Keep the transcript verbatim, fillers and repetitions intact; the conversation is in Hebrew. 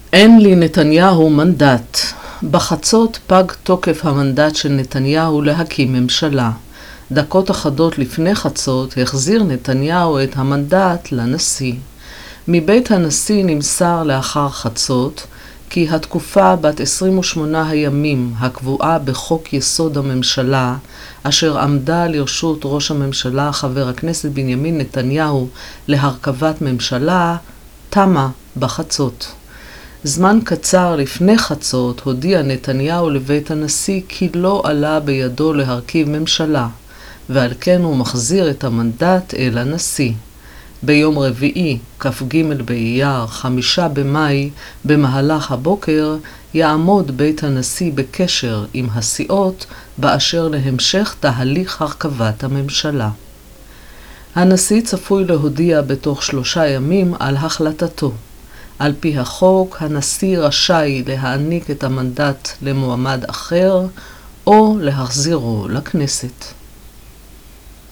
אין לי נתניהו מנדט. בחצות פג תוקף המנדט של נתניהו להקים ממשלה. דקות אחדות לפני חצות החזיר נתניהו את המנדט לנשיא. מבית הנשיא נמסר לאחר חצות כי התקופה בת עשרים ושמונה הימים הקבועה בחוק יסוד הממשלה, אשר עמדה לרשות ראש הממשלה חבר הכנסת בנימין נתניהו להרכבת ממשלה, תמה בחצות. זמן קצר לפני חצות הודיע נתניהו לבית הנשיא כי לא עלה בידו להרכיב ממשלה, ועל כן הוא מחזיר את המנדט אל הנשיא. ביום רביעי, כ"ג באייר, חמישה במאי, במהלך הבוקר, יעמוד בית הנשיא בקשר עם הסיעות באשר להמשך תהליך הרכבת הממשלה. הנשיא צפוי להודיע בתוך שלושה ימים על החלטתו. על פי החוק, הנשיא רשאי להעניק את המנדט למועמד אחר או להחזירו לכנסת.